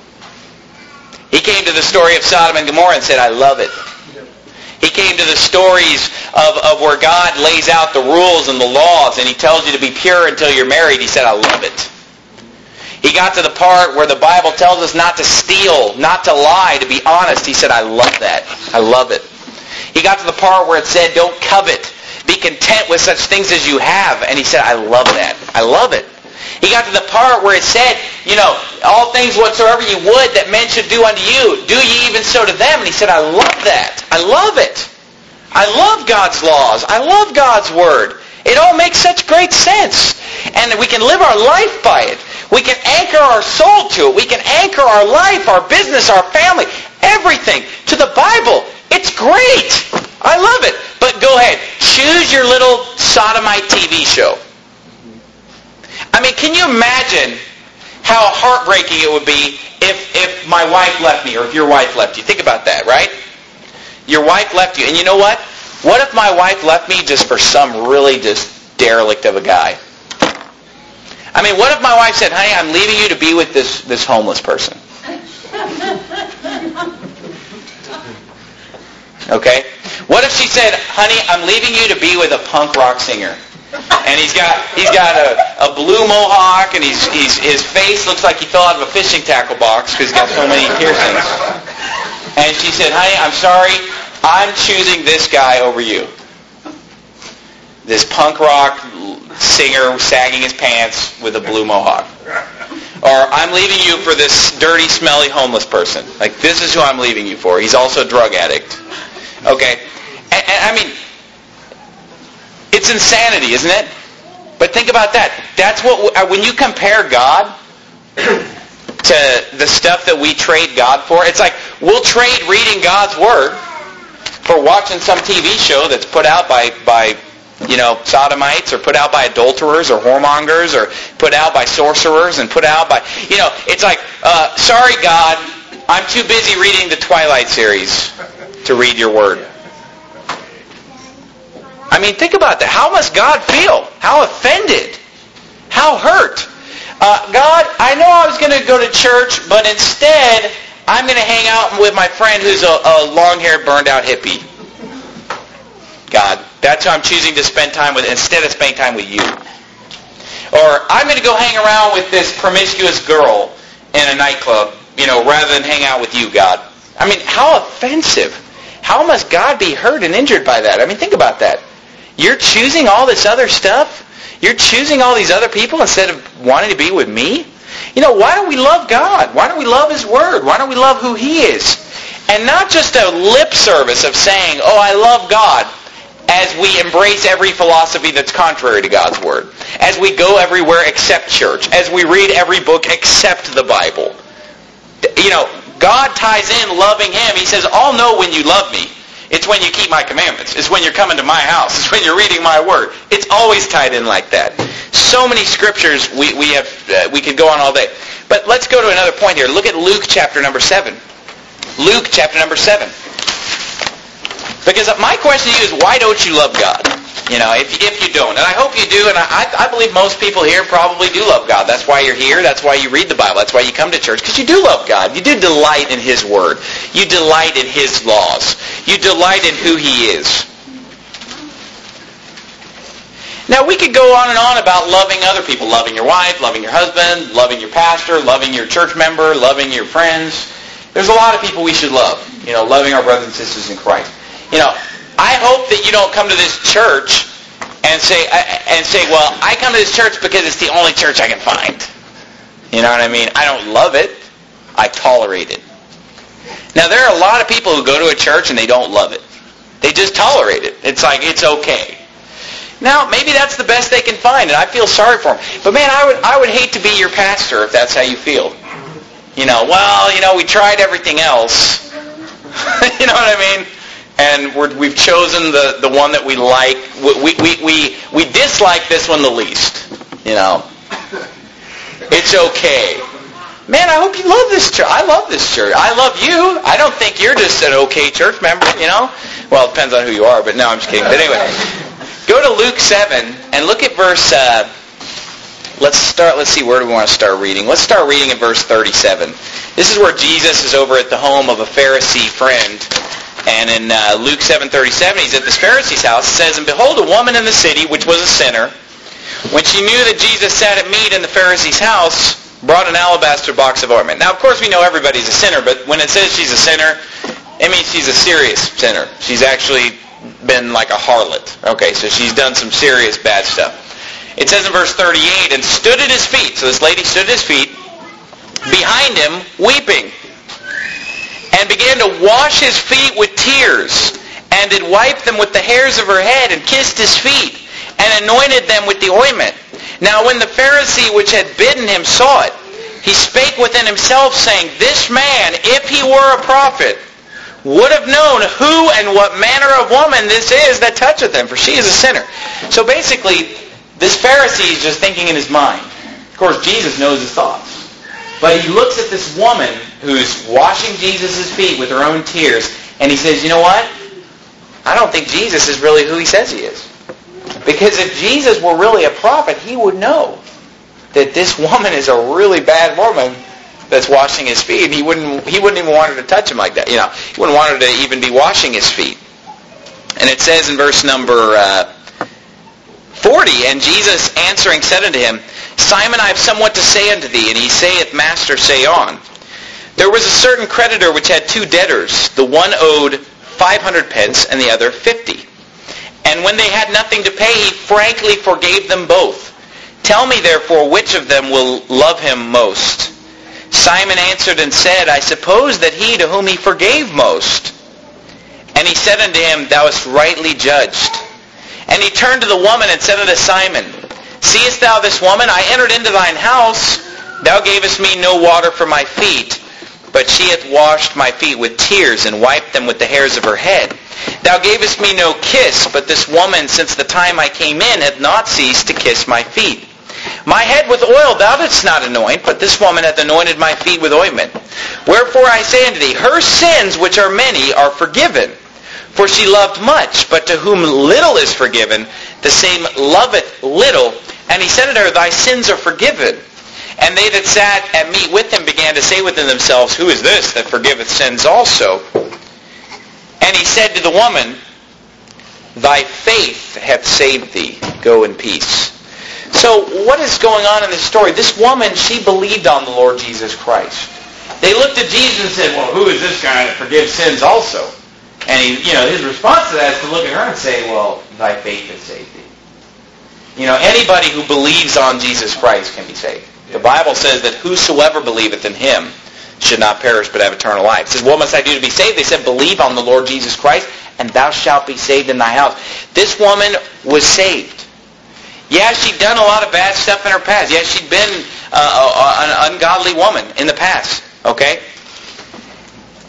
He came to the story of Sodom and Gomorrah and said, I love it. He came to the stories of where God lays out the rules and the laws, and He tells you to be pure until you're married. He said, I love it. He got to the part where the Bible tells us not to steal, not to lie, to be honest. He said, I love that. I love it. He got to the part where it said, don't covet. Be content with such things as you have. And he said, I love that. I love it. He got to the part where it said, you know, all things whatsoever you would that men should do unto you, do ye even so to them. And he said, I love that. I love it. I love God's laws. I love God's Word. It all makes such great sense. And we can live our life by it. We can anchor our soul to it. We can anchor our life, our business, our family, everything to the Bible. It's great. I love it. But go ahead. Choose your little sodomite TV show. I mean, can you imagine how heartbreaking it would be if my wife left me, or if your wife left you? Think about that, right? Your wife left you. And you know what? What if my wife left me just for some really just derelict of a guy? I mean, what if my wife said, honey, I'm leaving you to be with this homeless person? Okay? What if she said, honey, I'm leaving you to be with a punk rock singer? And he's got a blue mohawk, and his face looks like he fell out of a fishing tackle box because he's got so many piercings. And she said, honey, I'm sorry, I'm choosing this guy over you. This punk rock singer sagging his pants with a blue mohawk. Or I'm leaving you for this dirty, smelly homeless person. Like, this is who I'm leaving you for. He's also a drug addict. Okay? And I mean, it's insanity, isn't it? But think about that. That's what, when you compare God to the stuff that we trade God for, it's like we'll trade reading God's Word for watching some TV show that's put out by you know, sodomites, or put out by adulterers or whoremongers, or put out by sorcerers, and put out by, you know, it's like, sorry God, I'm too busy reading the Twilight series to read your Word. I mean, think about that. How must God feel? How offended? How hurt? God, I know I was going to go to church, but instead I'm going to hang out with my friend who's a long-haired, burned-out hippie. God, that's who I'm choosing to spend time with instead of spending time with you. Or I'm going to go hang around with this promiscuous girl in a nightclub, you know, rather than hang out with you, God. I mean, how offensive. How must God be hurt and injured by that? I mean, think about that. You're choosing all this other stuff? You're choosing all these other people instead of wanting to be with me? You know, why don't we love God? Why don't we love His Word? Why don't we love who He is? And not just a lip service of saying, oh, I love God, as we embrace every philosophy that's contrary to God's Word. As we go everywhere except church. As we read every book except the Bible. You know, God ties in loving Him. He says, I'll know when you love me It's when you keep my commandments. It's when you're coming to my house. It's when you're reading my word. It's always tied in like that. So many scriptures we could go on all day. But let's go to another point here. Look at Luke chapter number 7. Luke chapter number 7. Because my question to you is, why don't you love God? If you don't. And I hope you do, and I believe most people here probably do love God. That's why you're here. That's why you read the Bible. That's why you come to church, because you do love God. You do delight in His Word. You delight in His laws. You delight in who He is. Now, we could go on and on about loving other people. Loving your wife, loving your husband, loving your pastor, loving your church member, loving your friends. There's a lot of people we should love. Loving our brothers and sisters in Christ. I hope that you don't come to this church and say, well, I come to this church because it's the only church I can find. You know what I mean? I don't love it. I tolerate it. Now, there are a lot of people who go to a church and they don't love it. They just tolerate it. It's like, it's okay. Now, maybe that's the best they can find, and I feel sorry for them. But man, I would hate to be your pastor if that's how you feel. We tried everything else. You know what I mean? And we've chosen the one that we like. We dislike this one the least. It's okay. Man, I hope you love this church. I love this church. I love you. I don't think you're just an okay church member, Well, it depends on who you are, but no, I'm just kidding. But anyway, go to Luke 7 and look at verse... Let's see, where do we want to start reading? Let's start reading at verse 37. This is where Jesus is over at the home of a Pharisee friend. And in Luke 7:37, he's at this Pharisee's house. It says, "And behold, a woman in the city, which was a sinner, when she knew that Jesus sat at meat in the Pharisee's house, brought an alabaster box of ointment." Now, of course, we know everybody's a sinner, but when it says she's a sinner, it means she's a serious sinner. She's actually been like a harlot. Okay, so she's done some serious bad stuff. It says in verse 38, "And stood at his feet," so this lady stood at his feet, "behind him, weeping, and began to wash his feet with tears, and did wipe them with the hairs of her head, and kissed his feet, and anointed them with the ointment. Now when the Pharisee which had bidden him saw it, he spake within himself, saying, This man, if he were a prophet, would have known who and what manner of woman this is that toucheth him, for she is a sinner." So basically, this Pharisee is just thinking in his mind. Of course, Jesus knows his thoughts. But he looks at this woman who's washing Jesus' feet with her own tears, and he says, you know what? I don't think Jesus is really who he says he is. Because if Jesus were really a prophet, he would know that this woman is a really bad woman that's washing his feet. He wouldn't even want her to touch him like that. He wouldn't want her to even be washing his feet. And it says in verse number 40, "And Jesus answering said unto him, Simon, I have somewhat to say unto thee. And he saith, Master, say on. There was a certain creditor which had two debtors. The one owed 500 pence, and the other 50. And when they had nothing to pay, he frankly forgave them both. Tell me therefore, which of them will love him most? Simon answered and said, I suppose that he to whom he forgave most. And he said unto him, Thou hast rightly judged. And he turned to the woman and said unto Simon, Seest thou this woman? I entered into thine house. Thou gavest me no water for my feet, but she hath washed my feet with tears and wiped them with the hairs of her head. Thou gavest me no kiss, but this woman, since the time I came in, hath not ceased to kiss my feet. My head with oil thou didst not anoint, but this woman hath anointed my feet with ointment. Wherefore I say unto thee, her sins, which are many, are forgiven. For she loved much, but to whom little is forgiven, the same loveth little. And he said unto her, Thy sins are forgiven. And they that sat at meat with him began to say within themselves, Who is this that forgiveth sins also? And he said to the woman, Thy faith hath saved thee. Go in peace. So what is going on in this story? This woman, she believed on the Lord Jesus Christ. They looked at Jesus and said, Well, who is this guy that forgives sins also? And his response to that is to look at her and say, Well, thy faith hath saved thee. Anybody who believes on Jesus Christ can be saved. The Bible says that whosoever believeth in him should not perish but have eternal life. It says, what must I do to be saved? They said, believe on the Lord Jesus Christ, and thou shalt be saved in thy house. This woman was saved. Yeah, she'd done a lot of bad stuff in her past. Yeah, she'd been an ungodly woman in the past. Okay?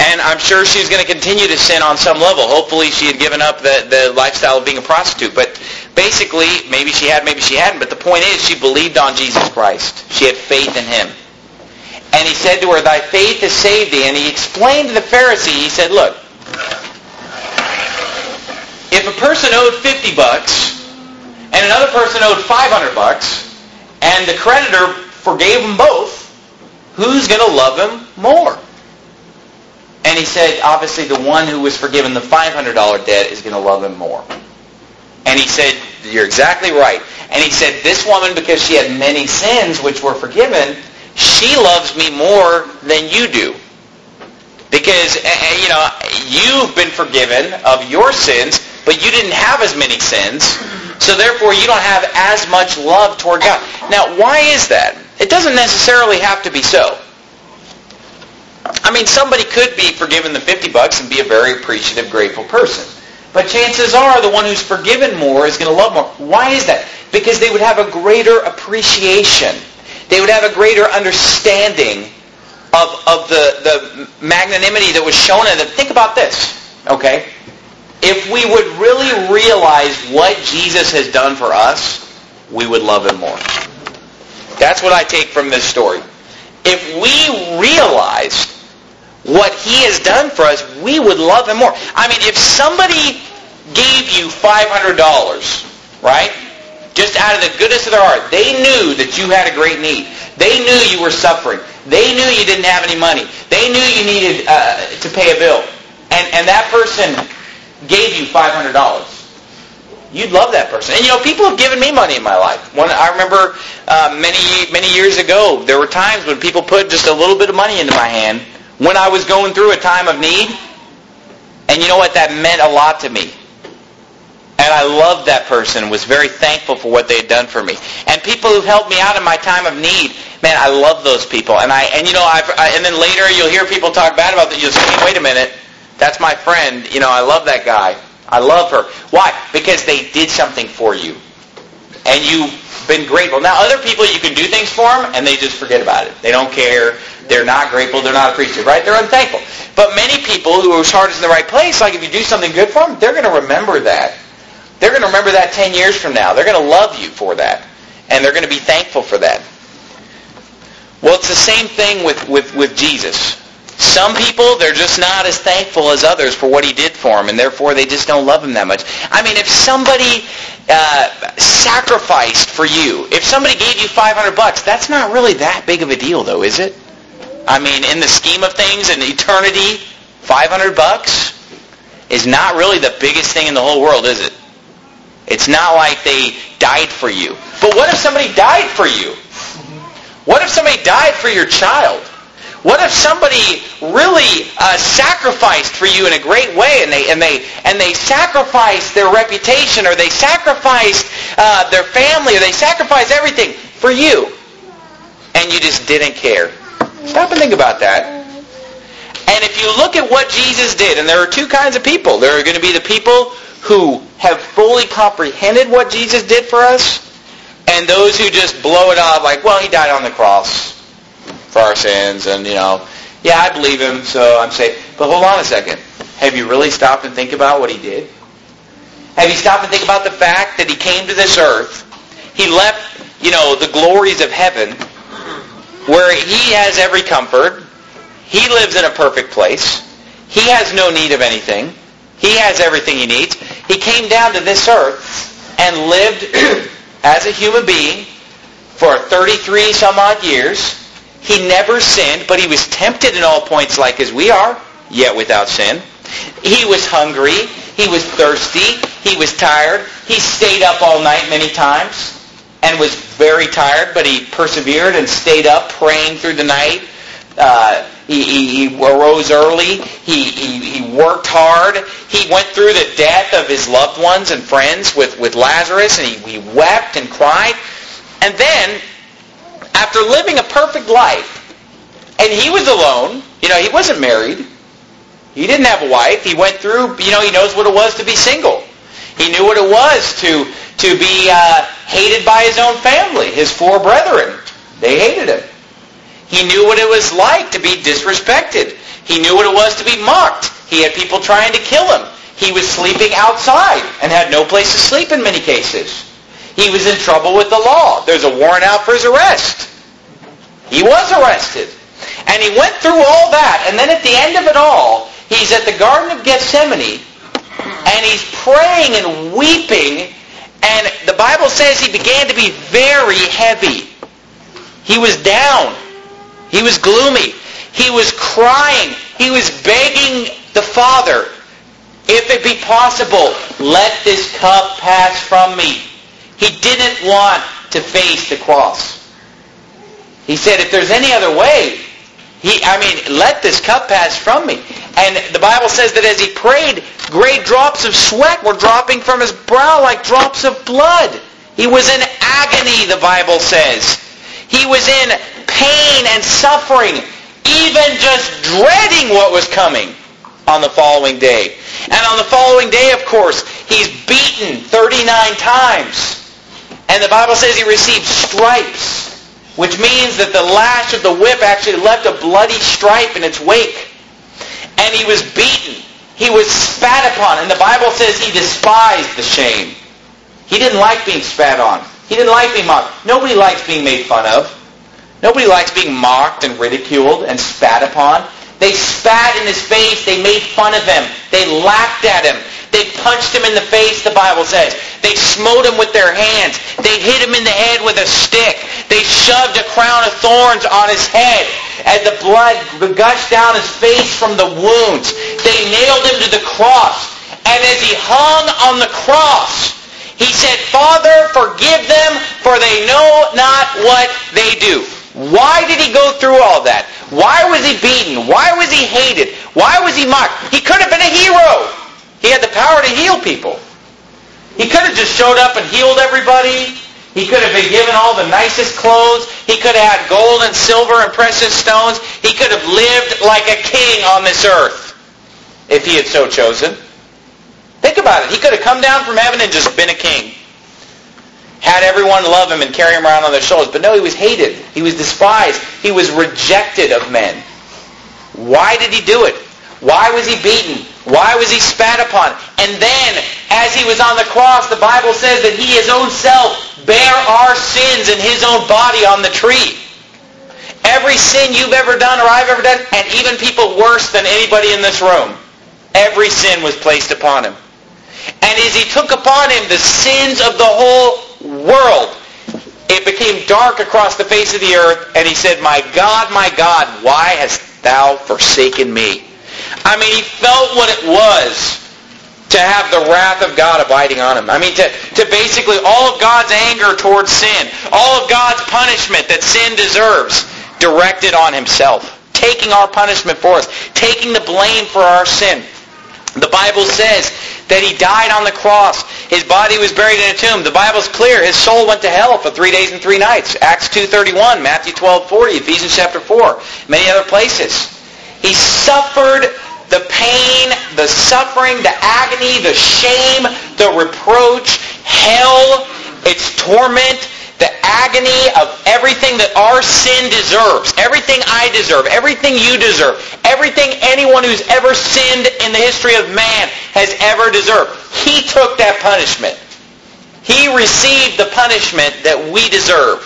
And I'm sure she was going to continue to sin on some level. Hopefully she had given up the lifestyle of being a prostitute. But basically, maybe she had, maybe she hadn't. But the point is, she believed on Jesus Christ. She had faith in him. And he said to her, thy faith has saved thee. And he explained to the Pharisee, he said, look, if a person owed $50 and another person owed $500 and the creditor forgave them both, who's going to love him more? And he said, obviously the one who was forgiven the $500 debt is going to love him more. And he said, you're exactly right. And he said, this woman, because she had many sins which were forgiven, she loves me more than you do. Because, you've been forgiven of your sins, but you didn't have as many sins. So therefore, you don't have as much love toward God. Now, why is that? It doesn't necessarily have to be so. I mean, somebody could be forgiven the $50 and be a very appreciative, grateful person. But chances are the one who's forgiven more is going to love more. Why is that? Because they would have a greater appreciation. They would have a greater understanding of the magnanimity that was shown in them. Think about this, okay? If we would really realize what Jesus has done for us, we would love him more. That's what I take from this story. If we realized what he has done for us, we would love him more. I mean, if somebody gave you $500, right? Just out of the goodness of their heart, they knew that you had a great need. They knew you were suffering. They knew you didn't have any money. They knew you needed to pay a bill. And that person gave you $500. You'd love that person. And people have given me money in my life. I remember many years ago, there were times when people put just a little bit of money into my hand when I was going through a time of need. And you know what? That meant a lot to me. And I loved that person, was very thankful for what they had done for me. And people who've helped me out in my time of need, man, I love those people. And then later you'll hear people talk bad about that. You'll say, wait a minute, that's my friend. I love that guy. I love her. Why? Because they did something for you. And you've been grateful. Now, other people, you can do things for them, and they just forget about it. They don't care. They're not grateful. They're not appreciative, right? They're unthankful. But many people whose heart is in the right place, like if you do something good for them, they're going to remember that. They're going to remember that 10 years from now. They're going to love you for that. And they're going to be thankful for that. Well, it's the same thing with Jesus. Some people, they're just not as thankful as others for what he did for them, and therefore they just don't love him that much. I mean, if somebody sacrificed for you, if somebody gave you $500, that's not really that big of a deal, though, is it? I mean, in the scheme of things, in eternity, $500 is not really the biggest thing in the whole world, is it? It's not like they died for you. But what if somebody died for you? What if somebody died for your child? What if somebody really sacrificed for you in a great way, and they sacrificed their reputation, or they sacrificed their family, or they sacrificed everything for you, and you just didn't care? Stop and think about that. And if you look at what Jesus did, and there are two kinds of people. There are going to be the people who have fully comprehended what Jesus did for us, and those who just blow it off like, well, he died on the cross for our sins, and yeah, I believe him, so I'm safe. But hold on a second. Have you really stopped and think about what he did? Have you stopped and think about the fact that he came to this earth? He left, the glories of heaven, where he has every comfort. He lives in a perfect place. He has no need of anything. He has everything he needs. He came down to this earth and lived as a human being for 33 some odd years. He never sinned, but he was tempted in all points like as we are, yet without sin. He was hungry. He was thirsty. He was tired. He stayed up all night many times and was very tired, but he persevered and stayed up praying through the night. He arose early. He worked hard. He went through the death of his loved ones and friends with Lazarus, and he wept and cried. And then, after living a perfect life, and he was alone, he wasn't married. He didn't have a wife. He went through, he knows what it was to be single. He knew what it was to be hated by his own family, his four brethren. They hated him. He knew what it was like to be disrespected. He knew what it was to be mocked. He had people trying to kill him. He was sleeping outside and had no place to sleep in many cases. He was in trouble with the law. There's a warrant out for his arrest. He was arrested. And he went through all that. And then at the end of it all, he's at the Garden of Gethsemane, and he's praying and weeping, and the Bible says he began to be very heavy. He was down. He was gloomy. He was crying. He was begging the Father, if it be possible, let this cup pass from me. He didn't want to face the cross. He said, if there's any other way, let this cup pass from me. And the Bible says that as he prayed, great drops of sweat were dropping from his brow like drops of blood. He was in agony, the Bible says. He was in pain and suffering, even just dreading what was coming on the following day. And on the following day, of course, he's beaten 39 times. And the Bible says he received stripes, which means that the lash of the whip actually left a bloody stripe in its wake. And he was beaten. He was spat upon. And the Bible says he despised the shame. He didn't like being spat on. He didn't like being mocked. Nobody likes being made fun of. Nobody likes being mocked and ridiculed and spat upon. They spat in his face. They made fun of him. They laughed at him. They punched him in the face, the Bible says. They smote him with their hands. They hit him in the head with a stick. They shoved a crown of thorns on his head, and the blood gushed down his face from the wounds. They nailed him to the cross. And as he hung on the cross, he said, Father, forgive them, for they know not what they do. Why did he go through all that? Why was he beaten? Why was he hated? Why was he mocked? He could have been a hero. He had the power to heal people. He could have just showed up and healed everybody. He could have been given all the nicest clothes. He could have had gold and silver and precious stones. He could have lived like a king on this earth if he had so chosen. Think about it. He could have come down from heaven and just been a king. Had everyone love him and carry him around on their shoulders. But no, he was hated. He was despised. He was rejected of men. Why did he do it? Why was he beaten? Why was he spat upon? And then, as he was on the cross, the Bible says that he, his own self, bare our sins in his own body on the tree. Every sin you've ever done or I've ever done, and even people worse than anybody in this room, every sin was placed upon him. And as he took upon him the sins of the whole world, it became dark across the face of the earth, and he said, my God, why hast thou forsaken me? I mean, he felt what it was to have the wrath of God abiding on him. I mean, to basically all of God's anger towards sin, all of God's punishment that sin deserves, directed on himself, taking our punishment for us, taking the blame for our sin. The Bible says that he died on the cross. His body was buried in a tomb. The Bible's clear. His soul went to hell for 3 days and 3 nights. Acts 2:31, Matthew 12:40, Ephesians chapter 4, many other places. He suffered the pain, the suffering, the agony, the shame, the reproach, hell, its torment, the agony of everything that our sin deserves, everything I deserve, everything you deserve, everything anyone who's ever sinned in the history of man has ever deserved. He took that punishment. He received the punishment that we deserve.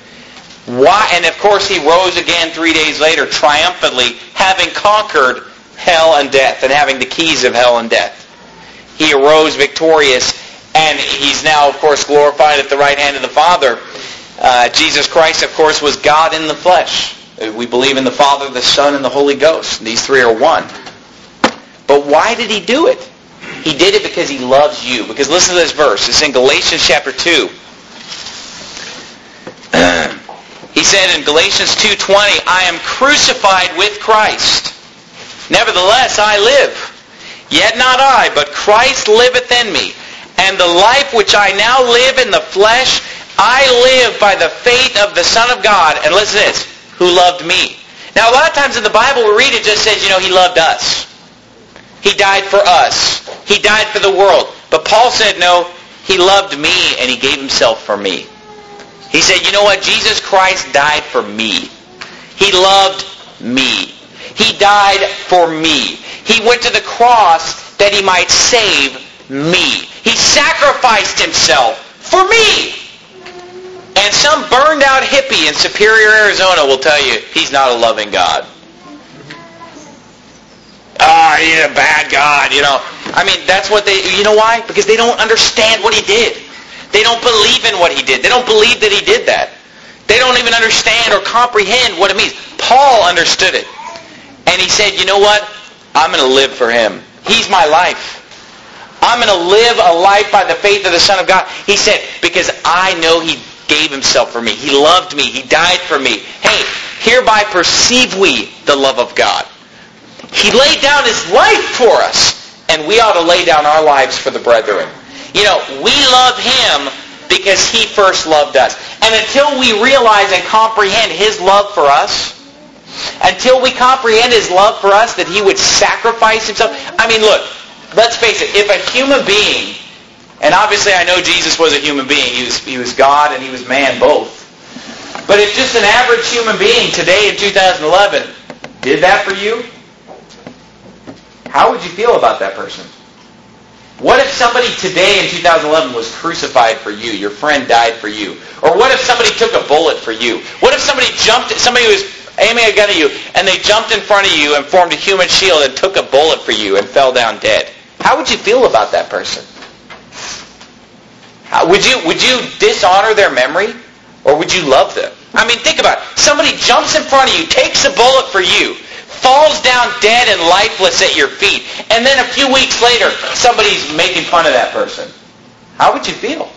Why? And of course he rose again 3 days later triumphantly, having conquered hell and death and having the keys of hell and death. He arose victorious, and he's now, of course, glorified at the right hand of the Father. Jesus Christ, of course, was God in the flesh. We believe in the Father, the Son, and the Holy Ghost. These three are one. But why did he do it? He did it because he loves you. Because listen to this verse. It's in Galatians chapter 2. He said in Galatians 2:20, I am crucified with Christ. Nevertheless, I live. Yet not I, but Christ liveth in me. And the life which I now live in the flesh, I live by the faith of the Son of God. And listen to this, who loved me. Now, a lot of times in the Bible we read it just says, he loved us. He died for us. He died for the world. But Paul said, no, he loved me and he gave himself for me. He said, you know what? Jesus Christ died for me. He loved me. He died for me. He went to the cross that he might save me. He sacrificed himself for me. And some burned out hippie in Superior, Arizona will tell you he's not a loving God. He's a bad God, I mean, that's what you know why? Because they don't understand what he did. They don't believe in what he did. They don't believe that he did that. They don't even understand or comprehend what it means. Paul understood it. And he said, you know what? I'm going to live for him. He's my life. I'm going to live a life by the faith of the Son of God. He said, because I know he gave himself for me. He loved me. He died for me. Hey, hereby perceive we the love of God. He laid down his life for us, and we ought to lay down our lives for the brethren. We love him because he first loved us. And until we realize and comprehend his love for us, until we comprehend his love for us, that he would sacrifice himself. I mean, look, let's face it. If a human being, and obviously I know Jesus was a human being. He was God and he was man both. But if just an average human being today in 2011 did that for you, how would you feel about that person? What if somebody today in 2011 was crucified for you? Your friend died for you. Or what if somebody took a bullet for you? What if somebody was aiming a gun at you, and they jumped in front of you and formed a human shield and took a bullet for you and fell down dead? How would you feel about that person? Would you dishonor their memory, or would you love them? I mean, think about it. Somebody jumps in front of you, takes a bullet for you, falls down dead and lifeless at your feet, and then a few weeks later, somebody's making fun of that person. How would you feel?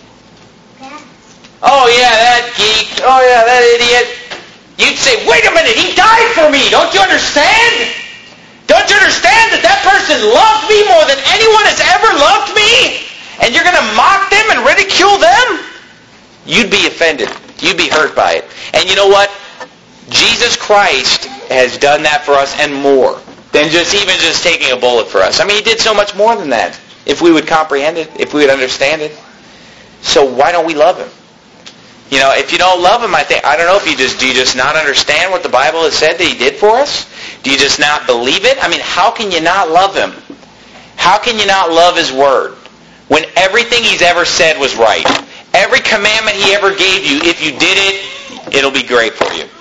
Oh yeah, that geek. Oh yeah, that idiot. You'd say, wait a minute, he died for me. Don't you understand? Don't you understand that person loved me more than anyone has ever loved me? And you're going to mock them and ridicule them? You'd be offended. You'd be hurt by it. And you know what? Jesus Christ has done that for us and more than just taking a bullet for us. I mean, he did so much more than that. If we would comprehend it, if we would understand it. So why don't we love him? If you don't love him, I don't know if do you just not understand what the Bible has said that he did for us? Do you just not believe it? I mean, how can you not love him? How can you not love his word when everything he's ever said was right? Every commandment he ever gave you, if you did it, it'll be great for you.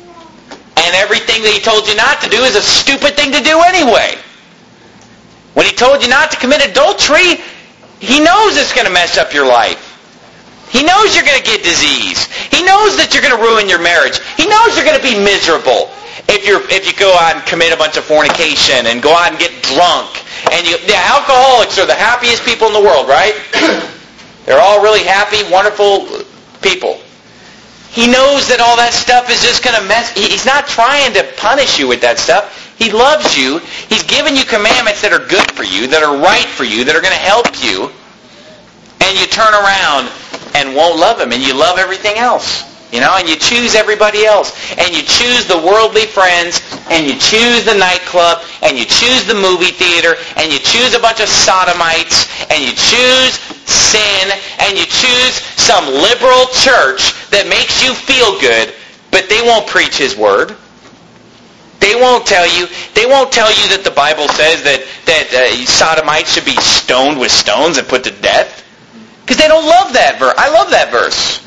And everything that he told you not to do is a stupid thing to do anyway. When he told you not to commit adultery, he knows it's going to mess up your life. He knows you're going to get disease. He knows that you're going to ruin your marriage. He knows you're going to be miserable if you go out and commit a bunch of fornication and go out and get drunk. And the alcoholics are the happiest people in the world, right? They're all really happy, wonderful people. He knows that all that stuff is just going to mess. He's not trying to punish you with that stuff. He loves you. He's given you commandments that are good for you, that are right for you, that are going to help you. And you turn around and won't love him, and you love everything else. And you choose everybody else. And you choose the worldly friends, and you choose the nightclub, and you choose the movie theater, and you choose a bunch of sodomites, and you choose sin, and you choose some liberal church that makes you feel good, but they won't preach his word. They won't tell you that the Bible says that sodomites should be stoned with stones and put to death. Because they don't love that verse. I love that verse.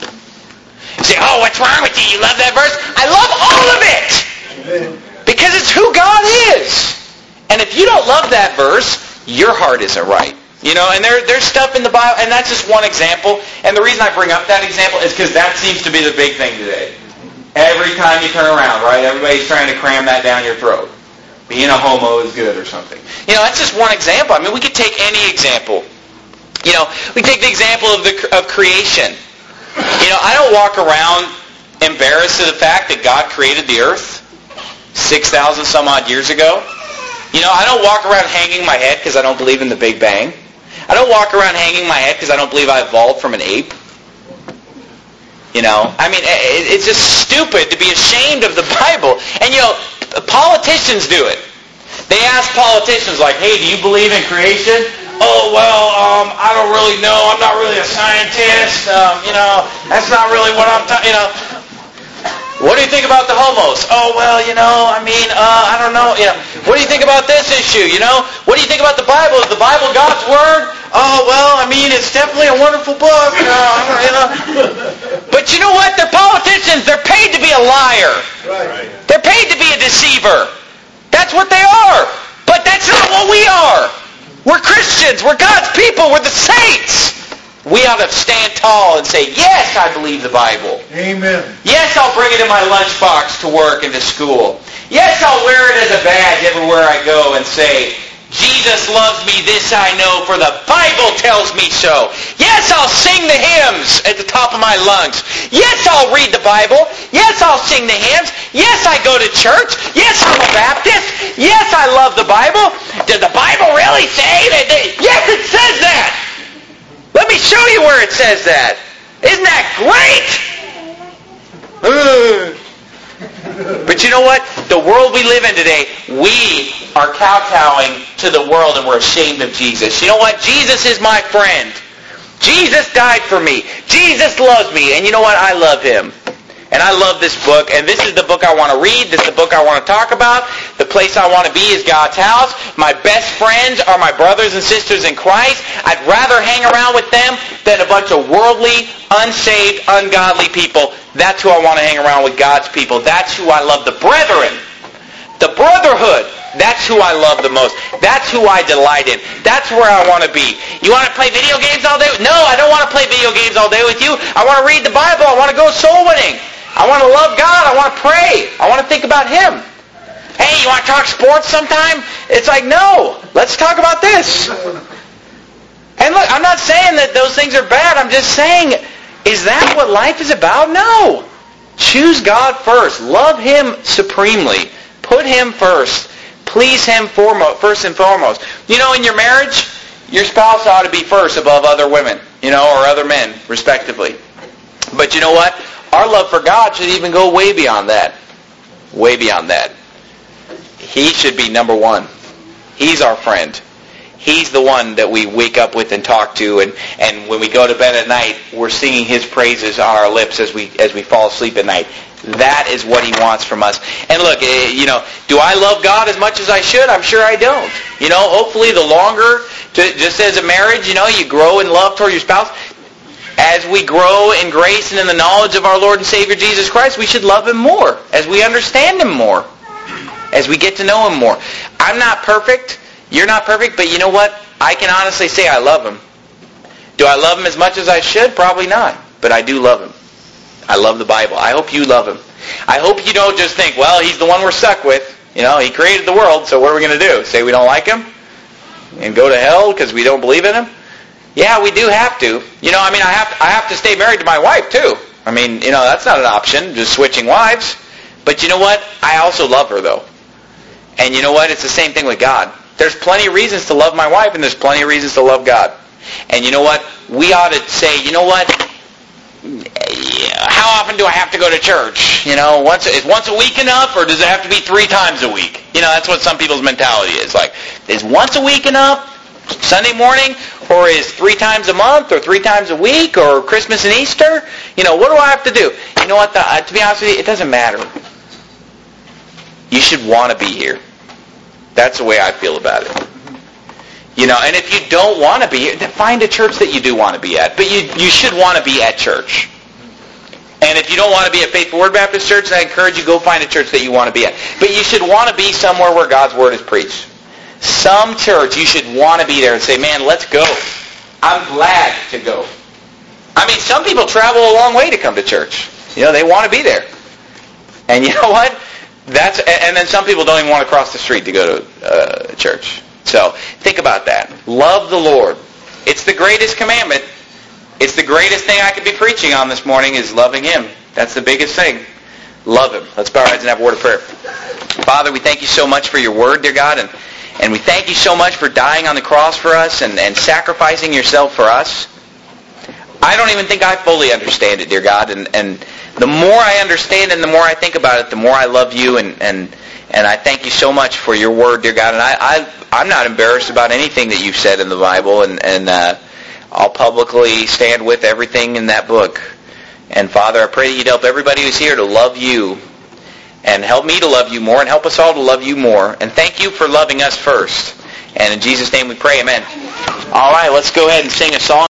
You say, oh, what's wrong with you? You love that verse? I love all of it. Because it's who God is. And if you don't love that verse, your heart isn't right. And there's stuff in the Bible, and that's just one example. And the reason I bring up that example is because that seems to be the big thing today. Every time you turn around, right, everybody's trying to cram that down your throat. Being a homo is good or something. That's just one example. I mean, we could take any example. We take the example of creation. I don't walk around embarrassed of the fact that God created the earth 6,000 some odd years ago. I don't walk around hanging my head because I don't believe in the Big Bang. I don't walk around hanging my head because I don't believe I evolved from an ape. I mean, it's just stupid to be ashamed of the Bible. And, politicians do it. They ask politicians like, hey, do you believe in creation? Oh, well, I don't really know. I'm not really a scientist. That's not really what I'm talking, What do you think about the homos? Oh, well, I don't know. What do you think about this issue? What do you think about the Bible? Is the Bible God's Word? Oh, well, it's definitely a wonderful book. But you know what? They're politicians. They're paid to be a liar. Right. They're paid to be a deceiver. That's what they are. But that's not what we are. We're Christians. We're God's people. We're the saints. We ought to stand tall and say, yes, I believe the Bible. Amen. Yes, I'll bring it in my lunchbox to work and to school. Yes, I'll wear it as a badge everywhere I go and say, Jesus loves me, this I know, for the Bible tells me so. Yes, I'll sing the hymns at the top of my lungs. Yes, I'll read the Bible. Yes, I'll sing the hymns. Yes, I go to church. Yes, I'm a Baptist. Yes, I love the Bible. Does the Bible really say that? Yes, it says that. Let me show you where it says that. Isn't that great? But you know what? The world we live in today, we are kowtowing to the world and we're ashamed of Jesus. You know what? Jesus is my friend. Jesus died for me. Jesus loves me. And you know what? I love him. And I love this book. And this is the book I want to read. This is the book I want to talk about. The place I want to be is God's house. My best friends are my brothers and sisters in Christ. I'd rather hang around with them than a bunch of worldly, unsaved, ungodly people. That's who I want to hang around with, God's people. That's who I love. The brethren. The brotherhood. That's who I love the most. That's who I delight in. That's where I want to be. You want to play video games all day? No, I don't want to play video games all day with you. I want to read the Bible. I want to go soul winning. I want to love God. I want to pray. I want to think about him. Hey, you want to talk sports sometime? It's like, no. Let's talk about this. And look, I'm not saying that those things are bad. I'm just saying, is that what life is about? No. Choose God first. Love him supremely. Put him first. Please him first and foremost. In your marriage, your spouse ought to be first above other women, or other men, respectively. But you know what? Our love for God should even go way beyond that. Way beyond that. He should be number one. He's our friend. He's the one that we wake up with and talk to, and when we go to bed at night, we're singing his praises on our lips as we fall asleep at night. That is what he wants from us. And look, do I love God as much as I should? I'm sure I don't. Hopefully the longer, just as a marriage, you grow in love toward your spouse. As we grow in grace and in the knowledge of our Lord and Savior Jesus Christ, we should love him more. As we understand him more. As we get to know him more. I'm not perfect. You're not perfect. But you know what? I can honestly say I love him. Do I love him as much as I should? Probably not. But I do love him. I love the Bible. I hope you love him. I hope you don't just think, well, he's the one we're stuck with. He created the world, so what are we going to do? Say we don't like him? And go to hell because we don't believe in him? Yeah, we do have to. I have to stay married to my wife, too. That's not an option, just switching wives. But you know what? I also love her, though. And you know what? It's the same thing with God. There's plenty of reasons to love my wife, and there's plenty of reasons to love God. And you know what? We ought to say, you know what? How often do I have to go to church? Is once a week enough, or does it have to be 3 times a week? That's what some people's mentality is. Like, is once a week enough? Sunday morning? Or is 3 times a month? Or 3 times a week? Or Christmas and Easter? What do I have to do? You know what? To be honest with you, it doesn't matter. You should want to be here. That's the way I feel about it. And if you don't want to be here, then find a church that you do want to be at. But you should want to be at church. And if you don't want to be at Faithful Word Baptist Church, then I encourage you, go find a church that you want to be at. But you should want to be somewhere where God's Word is preached. Some church, you should want to be there and say, man, let's go. I'm glad to go. Some people travel a long way to come to church. They want to be there. And you know what? And then some people don't even want to cross the street to go to church. So think about that. Love the Lord. It's the greatest commandment. It's the greatest thing I could be preaching on this morning is loving him. That's the biggest thing. Love him. Let's bow our heads and have a word of prayer. Father, we thank you so much for your word, dear God, and we thank you so much for dying on the cross for us and sacrificing yourself for us. I don't even think I fully understand it, dear God, and the more I understand and the more I think about it, the more I love you, and I thank you so much for your word, dear God, and I'm not embarrassed about anything that you've said in the Bible, and I'll publicly stand with everything in that book. And Father, I pray that you'd help everybody who's here to love you. And help me to love you more, and help us all to love you more. And thank you for loving us first. And in Jesus' name we pray, amen. All right, let's go ahead and sing a song.